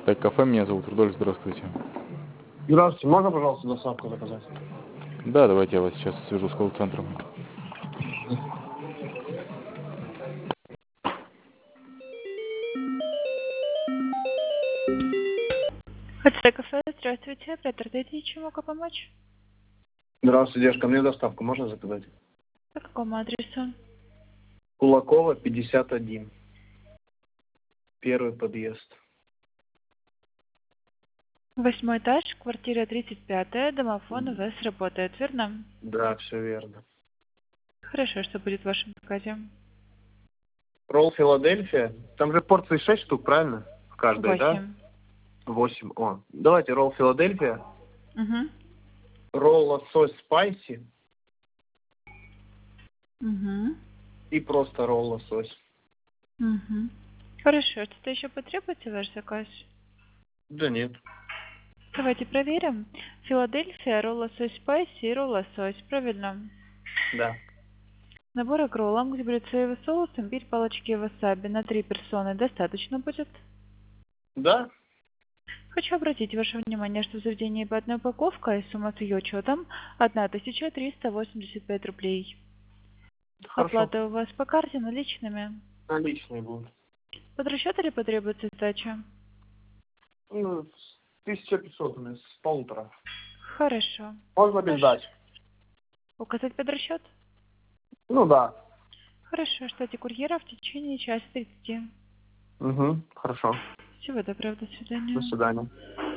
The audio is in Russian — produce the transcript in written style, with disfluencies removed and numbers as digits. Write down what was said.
Так, кафе, меня зовут Рудольф, здравствуйте. Здравствуйте, можно, пожалуйста, доставку заказать? Да, давайте я вас сейчас свяжу с колл-центром. Хотите кафе? Здравствуйте. Оператор, дайте, чем могу помочь? Здравствуйте, девушка, мне доставку можно заказать? По какому адресу? Кулакова, 51. Первый подъезд. 8 этаж, квартира 35, домофон у вас работает, верно? Да, все верно. Хорошо, что будет в вашем заказе? Ролл Филадельфия. Там же порции 6 штук, правильно? В каждой, да? 8. 8. О, давайте ролл Филадельфия. Угу. Ролл лосось спайси. Угу. И просто ролл лосось. Угу. Хорошо, что-то еще потребуется ваш заказ? Да нет. Давайте проверим. Филадельфия, ролл лосось спайси и ролл лосось, правильно? Да. Набор к роллам, где будет соевый соус, имбирь, палочки васаби на 3 персоны достаточно будет? Да? Хочу обратить ваше внимание, что в заведении по одной упаковке и сумма с ее учетом 1385 рублей. Хорошо. Оплата у вас по карте наличными. Наличные будут. Под расчет или потребуется сдача? 1500 у меня с полутора. Хорошо. Можно без сдачи? Указать под расчет? Ну да. Хорошо, ждите курьера в течение часа 30. Угу, хорошо. Всего доброго, до свидания. До свидания.